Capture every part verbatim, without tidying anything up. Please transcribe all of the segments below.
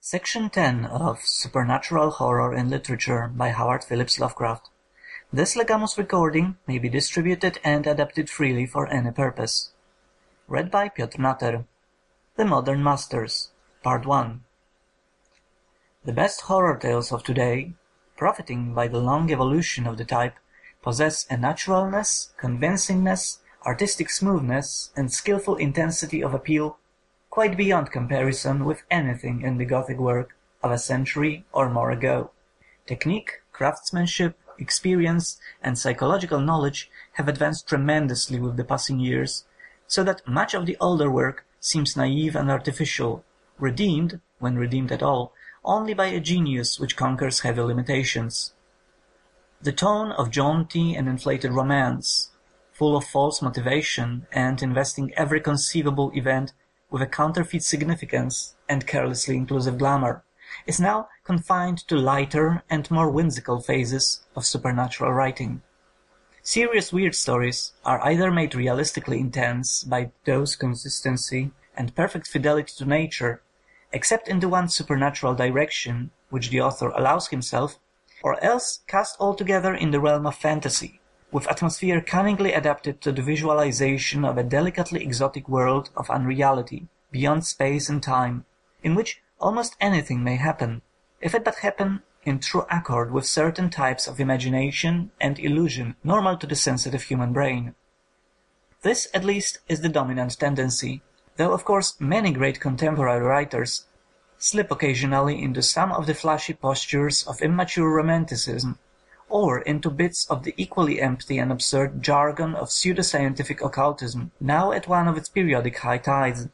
Section ten of Supernatural Horror in Literature by Howard Phillips Lovecraft. This Legamus recording may be distributed and adapted freely for any purpose. Read by Piotr Natter. The Modern Masters. Part one. The best horror tales of today, profiting by the long evolution of the type, possess a naturalness, convincingness, artistic smoothness, and skillful intensity of appeal quite beyond comparison with anything in the Gothic work of a century or more ago. Technique, craftsmanship, experience, and psychological knowledge have advanced tremendously with the passing years, so that much of the older work seems naive and artificial, redeemed, when redeemed at all, only by a genius which conquers heavy limitations. The tone of jaunty and inflated romance, full of false motivation and investing every conceivable event with a counterfeit significance and carelessly inclusive glamour, is now confined to lighter and more whimsical phases of supernatural writing. Serious weird stories are either made realistically intense by dose consistency and perfect fidelity to nature, except in the one supernatural direction which the author allows himself, or else cast altogether in the realm of fantasy, with atmosphere cunningly adapted to the visualization of a delicately exotic world of unreality, beyond space and time, in which almost anything may happen, if it but happen in true accord with certain types of imagination and illusion normal to the sensitive human brain. This, at least, is the dominant tendency, though of course many great contemporary writers slip occasionally into some of the flashy postures of immature romanticism, or into bits of the equally empty and absurd jargon of pseudo-scientific occultism, now at one of its periodic high tides.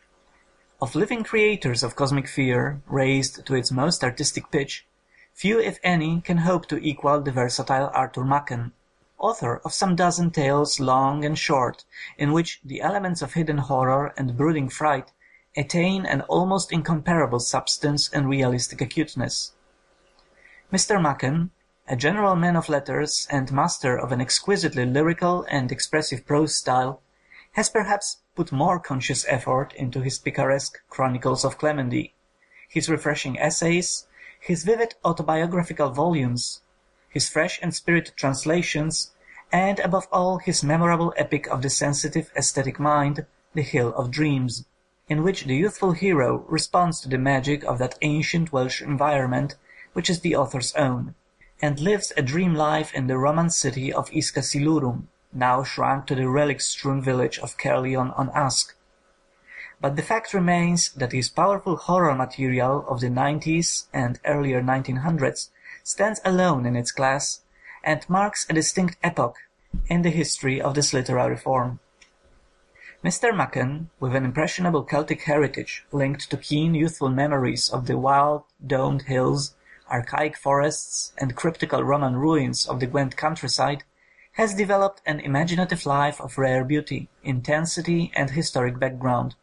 Of living creators of cosmic fear, raised to its most artistic pitch, few if any can hope to equal the versatile Arthur Machen, author of some dozen tales long and short, in which the elements of hidden horror and brooding fright attain an almost incomparable substance and realistic acuteness. Mister Machen, a general man of letters and master of an exquisitely lyrical and expressive prose style, has perhaps put more conscious effort into his picaresque Chronicles of Clemendy, his refreshing essays, his vivid autobiographical volumes, his fresh and spirited translations, and above all his memorable epic of the sensitive aesthetic mind, The Hill of Dreams, in which the youthful hero responds to the magic of that ancient Welsh environment which is the author's own, and lives a dream life in the Roman city of Isca Silurum, now shrunk to the relic-strewn village of Caerleon on Usk. But the fact remains that his powerful horror material of the nineties and earlier nineteen hundreds stands alone in its class, and marks a distinct epoch in the history of this literary form. Mister Machen, with an impressionable Celtic heritage linked to keen youthful memories of the wild domed hills, archaic forests, and cryptical Roman ruins of the Gwent countryside, has developed an imaginative life of rare beauty, intensity, and historic background.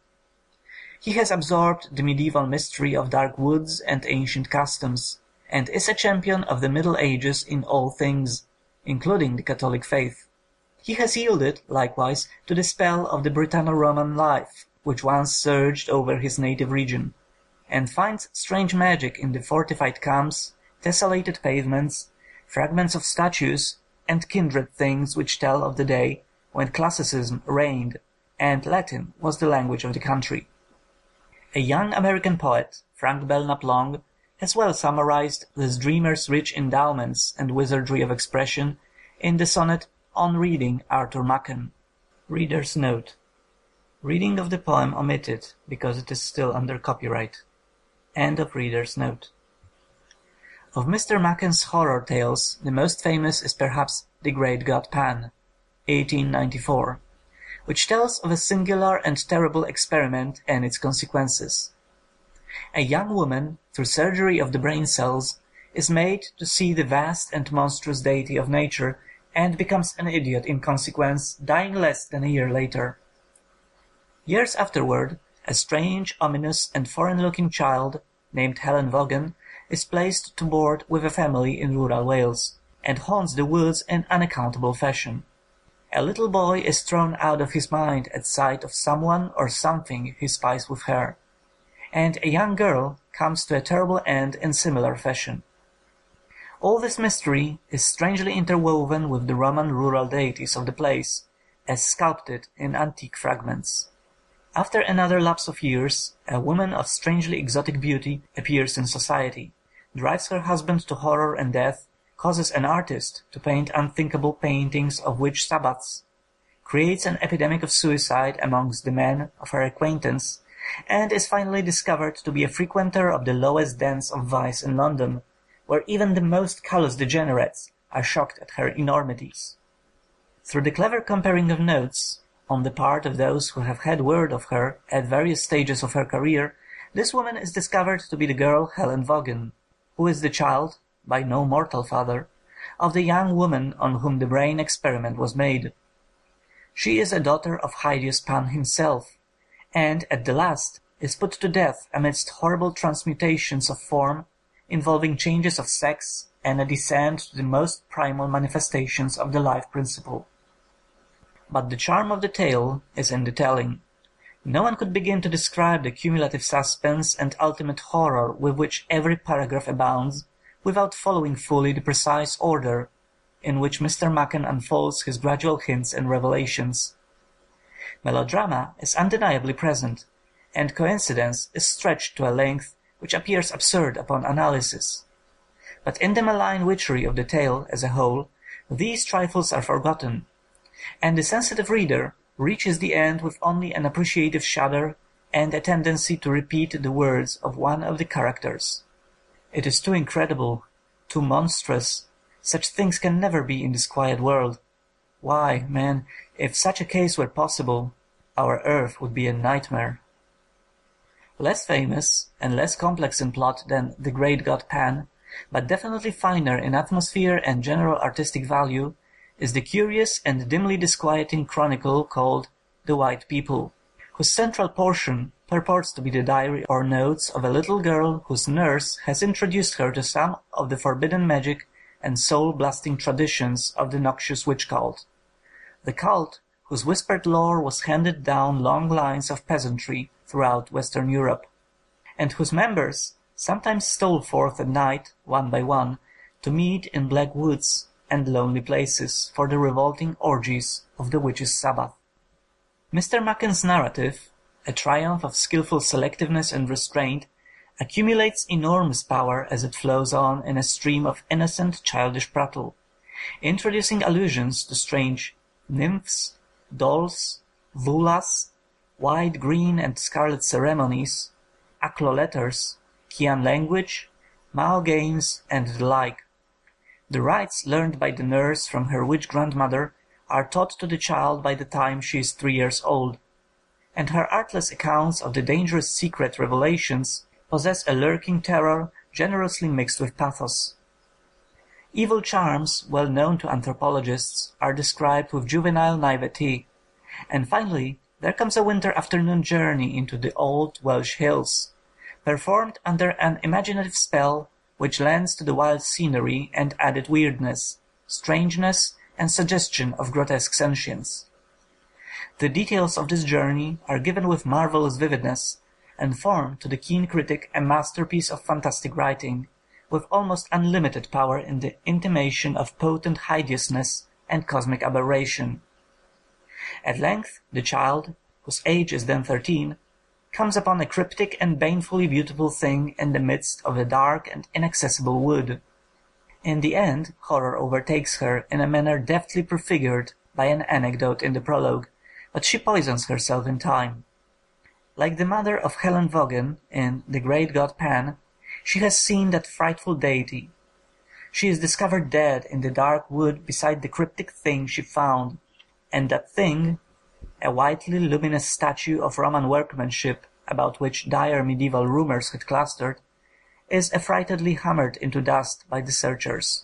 He has absorbed the medieval mystery of dark woods and ancient customs, and is a champion of the Middle Ages in all things, including the Catholic faith. He has yielded, likewise, to the spell of the Britanno-Roman life which once surged over his native region, and finds strange magic in the fortified camps, tessellated pavements, fragments of statues, and kindred things which tell of the day when classicism reigned and Latin was the language of the country. A young American poet, Frank Belknap Long, has well summarized this dreamer's rich endowments and wizardry of expression in the sonnet On Reading Arthur Machen. Reader's note. Reading of the poem omitted because it is still under copyright. End of reader's note. Of Mister Machen's horror tales the most famous is perhaps The Great God Pan, eighteen ninety-four, which tells of a singular and terrible experiment and its consequences. A young woman, through surgery of the brain cells, is made to see the vast and monstrous deity of nature, and becomes an idiot in consequence, dying less than a year later. Years afterward, a strange, ominous, and foreign-looking child, named Helen Vaughan, is placed to board with a family in rural Wales, and haunts the woods in unaccountable fashion. A little boy is thrown out of his mind at sight of someone or something he spies with her, and a young girl comes to a terrible end in similar fashion. All this mystery is strangely interwoven with the Roman rural deities of the place, as sculpted in antique fragments. After another lapse of years, a woman of strangely exotic beauty appears in society, drives her husband to horror and death, causes an artist to paint unthinkable paintings of witch sabbats, creates an epidemic of suicide amongst the men of her acquaintance, and is finally discovered to be a frequenter of the lowest dens of vice in London, where even the most callous degenerates are shocked at her enormities. Through the clever comparing of notes on the part of those who have had word of her at various stages of her career, this woman is discovered to be the girl Helen Vaughan, who is the child, by no mortal father, of the young woman on whom the brain experiment was made. She is a daughter of Hideous Pan himself, and at the last is put to death amidst horrible transmutations of form, involving changes of sex and a descent to the most primal manifestations of the life principle. But the charm of the tale is in the telling. No one could begin to describe the cumulative suspense and ultimate horror with which every paragraph abounds, without following fully the precise order in which Mister Machen unfolds his gradual hints and revelations. Melodrama is undeniably present, and coincidence is stretched to a length which appears absurd upon analysis. But in the malign witchery of the tale as a whole, these trifles are forgotten, and the sensitive reader reaches the end with only an appreciative shudder and a tendency to repeat the words of one of the characters. It is too incredible, too monstrous. Such things can never be in this quiet world. Why, man, if such a case were possible, our earth would be a nightmare. Less famous and less complex in plot than The Great God Pan, but definitely finer in atmosphere and general artistic value, is the curious and dimly disquieting chronicle called The White People, whose central portion purports to be the diary or notes of a little girl whose nurse has introduced her to some of the forbidden magic and soul-blasting traditions of the noxious witch cult. The cult whose whispered lore was handed down long lines of peasantry throughout Western Europe, and whose members sometimes stole forth at night, one by one, to meet in black woods and lonely places for the revolting orgies of the witches' Sabbath. Mister Machen's narrative, a triumph of skilful selectiveness and restraint, accumulates enormous power as it flows on in a stream of innocent childish prattle, introducing allusions to strange nymphs, dolls, vulas, white, green, and scarlet ceremonies, Aklo letters, Kian language, Mao games, and the like. The rites learned by the nurse from her witch grandmother are taught to the child by the time she is three years old, and her artless accounts of the dangerous secret revelations possess a lurking terror generously mixed with pathos. Evil charms, well known to anthropologists, are described with juvenile naivety, and finally there comes a winter afternoon journey into the old Welsh hills, performed under an imaginative spell which lends to the wild scenery and added weirdness, strangeness, and suggestion of grotesque sentience. The details of this journey are given with marvellous vividness, and form to the keen critic a masterpiece of fantastic writing, with almost unlimited power in the intimation of potent hideousness and cosmic aberration. At length the child, whose age is then thirteen, comes upon a cryptic and banefully beautiful thing in the midst of a dark and inaccessible wood. In the end horror overtakes her in a manner deftly prefigured by an anecdote in the prologue, but she poisons herself in time. Like the mother of Helen Vaughan in The Great God Pan, she has seen that frightful deity. She is discovered dead in the dark wood beside the cryptic thing she found, and that thing, a whitely luminous statue of Roman workmanship about which dire medieval rumours had clustered, is affrightedly hammered into dust by the searchers.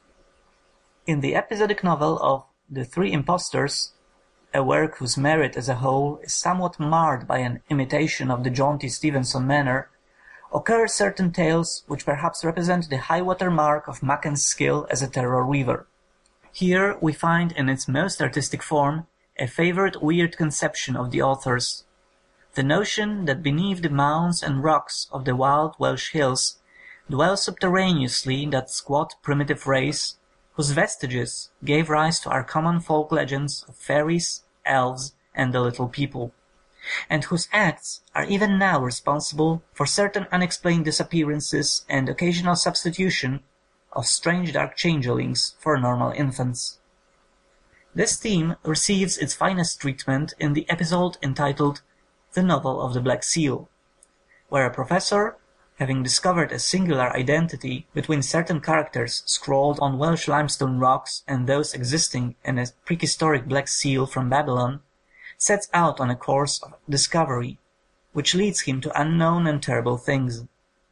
In the episodic novel of The Three Impostors, a work whose merit as a whole is somewhat marred by an imitation of the jaunty Stevenson manner, occur certain tales which perhaps represent the high-water mark of Machen's skill as a terror weaver. Here we find in its most artistic form a favourite weird conception of the author's, The notion that beneath the mounds and rocks of the wild Welsh hills dwells subterraneously that squat primitive race, whose vestiges gave rise to our common folk legends of fairies, elves, and the Little People, and whose acts are even now responsible for certain unexplained disappearances and occasional substitution of strange dark changelings for normal infants. This theme receives its finest treatment in the episode entitled The Novel of the Black Seal, where a professor, having discovered a singular identity between certain characters scrawled on Welsh limestone rocks and those existing in a prehistoric black seal from Babylon, sets out on a course of discovery, which leads him to unknown and terrible things.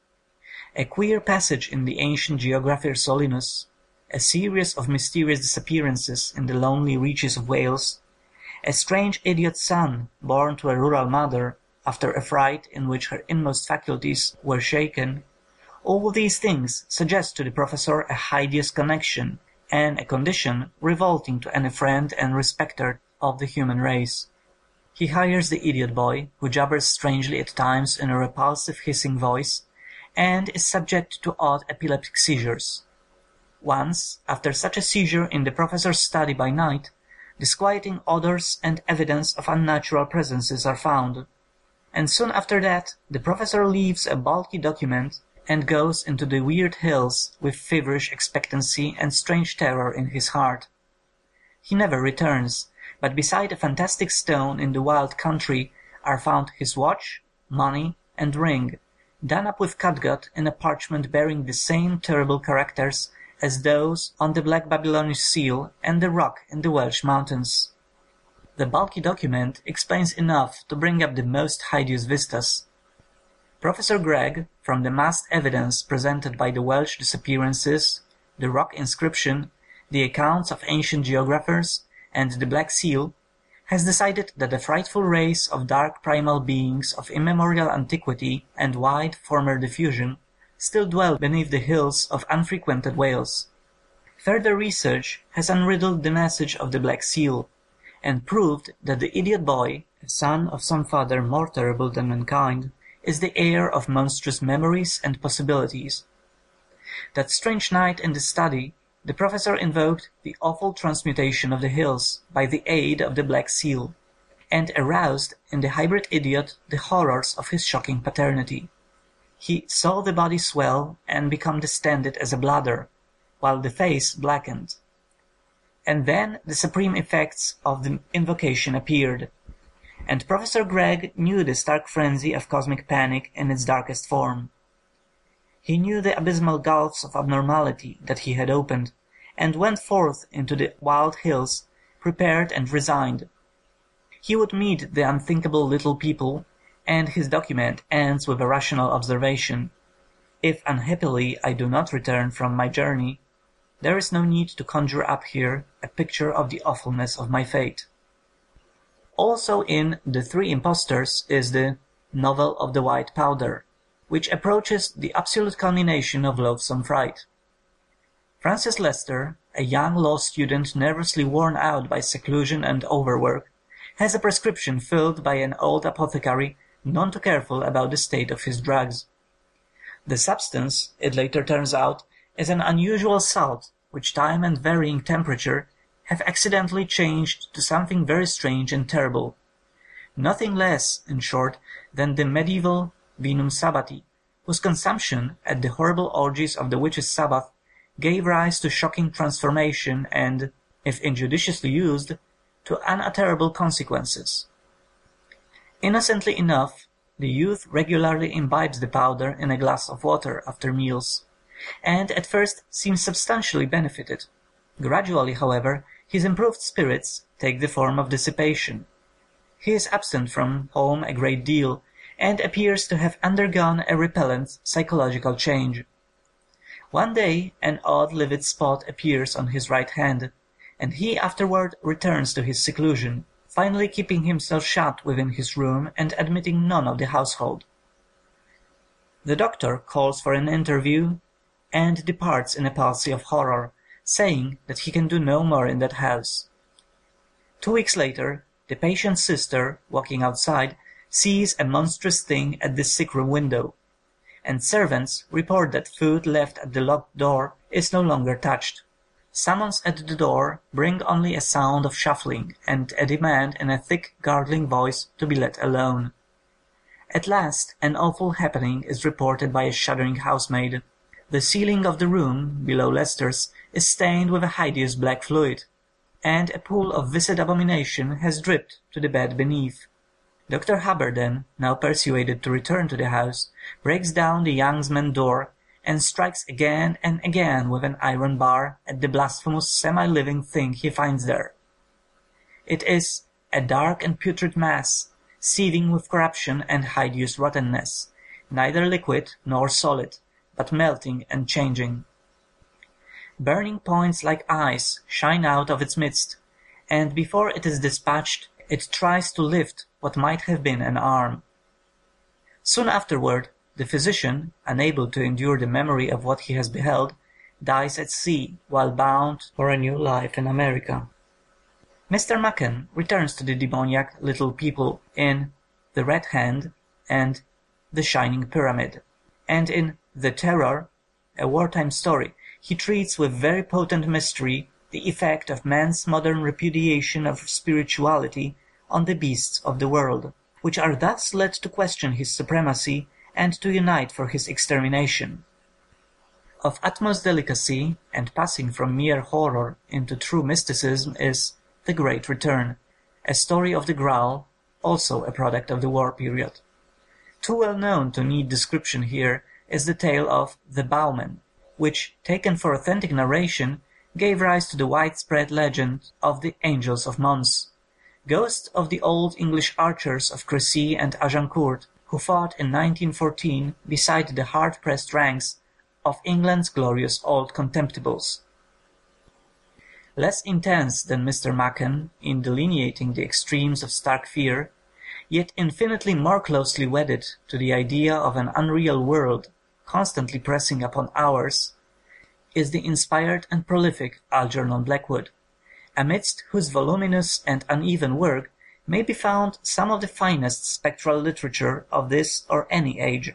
A queer passage in the ancient geographer Solinus, a series of mysterious disappearances in the lonely reaches of Wales, a strange idiot son born to a rural mother after a fright in which her inmost faculties were shaken, all these things suggest to the professor a hideous connection, and a condition revolting to any friend and respecter of the human race. He hires the idiot boy, who jabbers strangely at times in a repulsive hissing voice, and is subject to odd epileptic seizures. Once, after such a seizure in the professor's study by night, disquieting odours and evidence of unnatural presences are found, and soon after that the professor leaves a bulky document and goes into the weird hills with feverish expectancy and strange terror in his heart. He never returns, but beside a fantastic stone in the wild country are found his watch, money, and ring, done up with catgut in a parchment bearing the same terrible characters as those on the black Babylonish seal and the rock in the Welsh mountains. The bulky document explains enough to bring up the most hideous vistas. Professor Gregg, from the massed evidence presented by the Welsh disappearances, the rock inscription, the accounts of ancient geographers, and the Black Seal, has decided that a frightful race of dark primal beings of immemorial antiquity and wide former diffusion still dwell beneath the hills of unfrequented Wales. Further research has unriddled the message of the Black Seal, and proved that the idiot boy, a son of some father more terrible than mankind, is the heir of monstrous memories and possibilities. That strange night in the study, the professor invoked the awful transmutation of the hills by the aid of the Black Seal, and aroused in the hybrid idiot the horrors of his shocking paternity. He saw the body swell and become distended as a bladder, while the face blackened. And then the supreme effects of the invocation appeared, and Professor Gregg knew the stark frenzy of cosmic panic in its darkest form. He knew the abysmal gulfs of abnormality that he had opened, and went forth into the wild hills, prepared and resigned. He would meet the unthinkable Little People, and his document ends with a rational observation: "If unhappily I do not return from my journey, there is no need to conjure up here a picture of the awfulness of my fate." Also in The Three Impostors is the Novel of the White Powder, which approaches the absolute culmination of loathsome fright. Francis Lester, a young law student nervously worn out by seclusion and overwork, has a prescription filled by an old apothecary none too careful about the state of his drugs. The substance, it later turns out, is an unusual salt which time and varying temperature have accidentally changed to something very strange and terrible. Nothing less, in short, than the medieval Vinum Sabbati, whose consumption at the horrible orgies of the witches' Sabbath gave rise to shocking transformation and, if injudiciously used, to unutterable consequences. Innocently enough, the youth regularly imbibes the powder in a glass of water after meals, and at first seems substantially benefited. Gradually, however, his improved spirits take the form of dissipation. He is absent from home a great deal, and appears to have undergone a repellent psychological change. One day an odd livid spot appears on his right hand, and he afterward returns to his seclusion, finally keeping himself shut within his room and admitting none of the household. The doctor calls for an interview, and departs in a palsy of horror, saying that he can do no more in that house. Two weeks later, the patient's sister, walking outside, sees a monstrous thing at the sick-room window, and servants report that food left at the locked door is no longer touched. Summons at the door bring only a sound of shuffling and a demand in a thick gurgling voice to be let alone. At last an awful happening is reported by a shuddering housemaid. The ceiling of the room below Lester's is stained with a hideous black fluid, and a pool of viscid abomination has dripped to the bed beneath. Doctor Haberden, now persuaded to return to the house, breaks down the young man's door and strikes again and again with an iron bar at the blasphemous semi-living thing he finds there. It is a dark and putrid mass, seething with corruption and hideous rottenness, neither liquid nor solid, but melting and changing. Burning points like eyes shine out of its midst, and before it is dispatched it tries to lift what might have been an arm. Soon afterward the physician, unable to endure the memory of what he has beheld, dies at sea while bound for a new life in America. Mister Machen returns to the demoniac little people in The Red Hand and The Shining Pyramid, and in The Terror, a wartime story, he treats with very potent mystery the effect of man's modern repudiation of spirituality on the beasts of the world, which are thus led to question his supremacy and to unite for his extermination. Of utmost delicacy, and passing from mere horror into true mysticism, is The Great Return, a story of the Graal, also a product of the war period. Too well known to need description here is the tale of The Bowmen, which, taken for authentic narration, gave rise to the widespread legend of the Angels of Mons, ghosts of the old English archers of Crécy and Agincourt, who fought in nineteen fourteen beside the hard-pressed ranks of England's glorious old Contemptibles. Less intense than Mister Machen in delineating the extremes of stark fear, yet infinitely more closely wedded to the idea of an unreal world constantly pressing upon ours, is the inspired and prolific Algernon Blackwood, amidst whose voluminous and uneven work may be found some of the finest spectral literature of this or any age.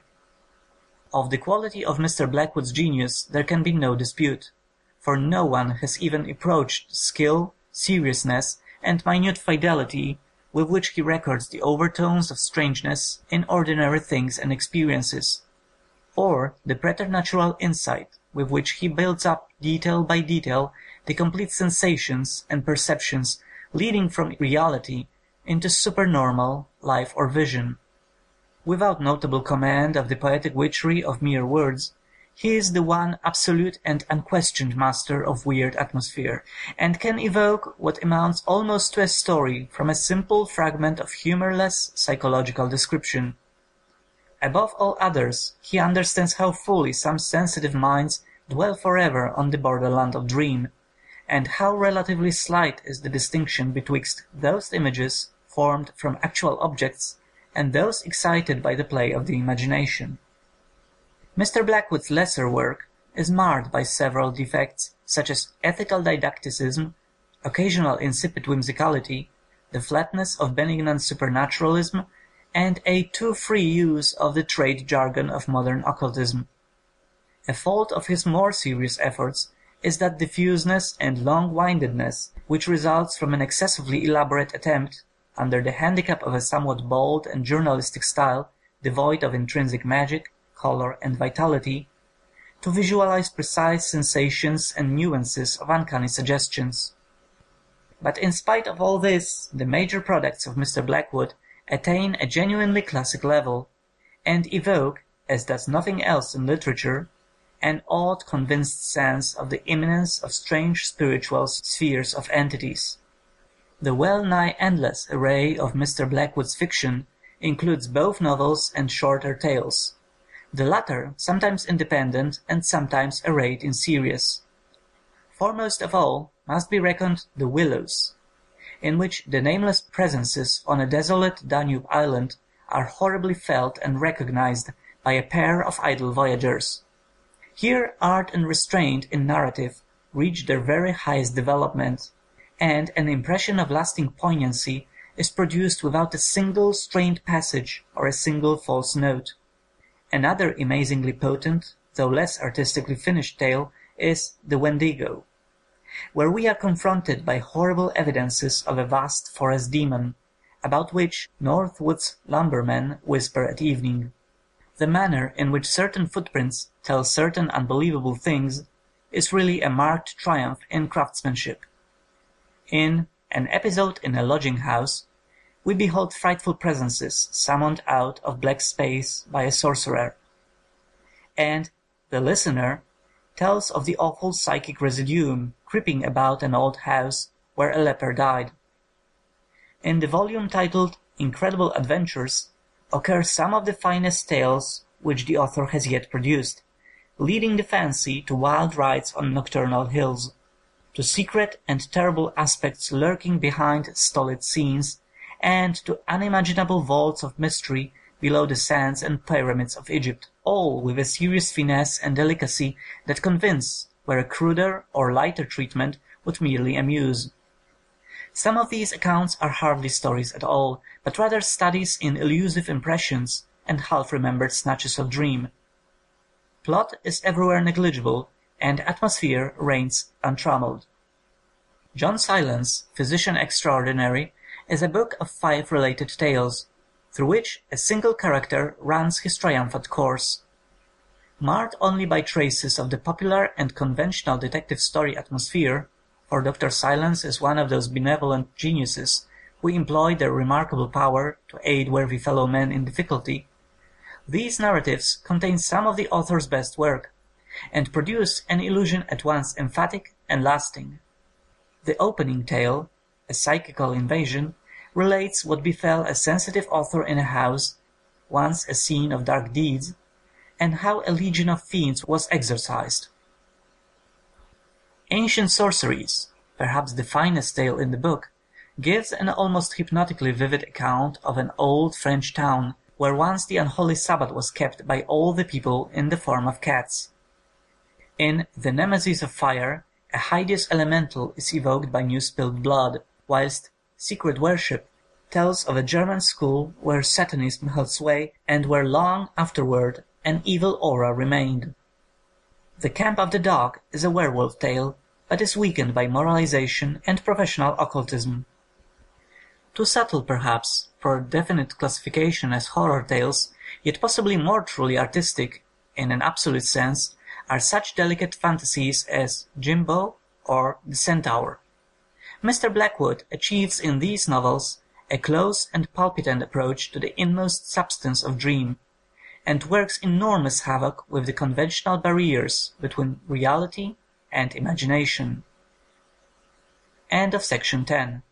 Of the quality of Mister Blackwood's genius there can be no dispute, for no one has even approached the skill, seriousness, and minute fidelity with which he records the overtones of strangeness in ordinary things and experiences, or the preternatural insight with which he builds up detail by detail the complete sensations and perceptions leading from reality into supernormal life or vision. Without notable command of the poetic witchery of mere words, he is the one absolute and unquestioned master of weird atmosphere, and can evoke what amounts almost to a story from a simple fragment of humourless psychological description. Above all others, he understands how fully some sensitive minds dwell forever on the borderland of dream, and how relatively slight is the distinction betwixt those images formed from actual objects and those excited by the play of the imagination. Mister Blackwood's lesser work is marred by several defects, such as ethical didacticism, occasional insipid whimsicality, the flatness of benignant supernaturalism, and a too free use of the trade jargon of modern occultism. A fault of his more serious efforts is that diffuseness and long-windedness which results from an excessively elaborate attempt, under the handicap of a somewhat bald and journalistic style devoid of intrinsic magic, colour, and vitality, to visualize precise sensations and nuances of uncanny suggestions. But in spite of all this, the major products of Mister Blackwood attain a genuinely classic level, and evoke, as does nothing else in literature, an odd convinced sense of the imminence of strange spiritual spheres of entities. The well-nigh endless array of Mister Blackwood's fiction includes both novels and shorter tales, the latter sometimes independent and sometimes arrayed in series. Foremost of all must be reckoned The Willows, in which the nameless presences on a desolate Danube island are horribly felt and recognized by a pair of idle voyagers. Here art and restraint in narrative reach their very highest development, and an impression of lasting poignancy is produced without a single strained passage or a single false note. Another amazingly potent, though less artistically finished tale is The Wendigo, where we are confronted by horrible evidences of a vast forest demon, about which Northwood's lumbermen whisper at evening. The manner in which certain footprints tell certain unbelievable things is really a marked triumph in craftsmanship. In An Episode in a Lodging House we behold frightful presences summoned out of black space by a sorcerer, and The Listener tells of the awful psychic residuum creeping about an old house where a leper died. In the volume titled Incredible Adventures occur some of the finest tales which the author has yet produced, leading the fancy to wild rides on nocturnal hills, to secret and terrible aspects lurking behind stolid scenes, and to unimaginable vaults of mystery below the sands and pyramids of Egypt, all with a serious finesse and delicacy that convince where a cruder or lighter treatment would merely amuse. Some of these accounts are hardly stories at all, but rather studies in elusive impressions and half-remembered snatches of dream. Plot is everywhere negligible, and atmosphere reigns untrammeled. John Silence, Physician Extraordinary, is a book of five related tales, through which a single character runs his triumphant course. Marred only by traces of the popular and conventional detective story atmosphere, for Doctor Silence is one of those benevolent geniuses who employ their remarkable power to aid worthy fellow men in difficulty, these narratives contain some of the author's best work, and produce an illusion at once emphatic and lasting. The opening tale, A Psychical Invasion, relates what befell a sensitive author in a house, once a scene of dark deeds, and how a legion of fiends was exorcised. Ancient Sorceries, perhaps the finest tale in the book, gives an almost hypnotically vivid account of an old French town, where once the unholy Sabbath was kept by all the people in the form of cats. In The Nemesis of Fire, a hideous elemental is evoked by new spilled blood, whilst Secret Worship tells of a German school where Satanism held sway, and where long afterward an evil aura remained. The Camp of the Dog is a werewolf tale, but is weakened by moralization and professional occultism. Too subtle, perhaps, for definite classification as horror tales, yet possibly more truly artistic, in an absolute sense, are such delicate fantasies as Jimbo or The Centaur. Mister Blackwood achieves in these novels a close and palpitant approach to the inmost substance of dream, and works enormous havoc with the conventional barriers between reality and imagination. End of section ten.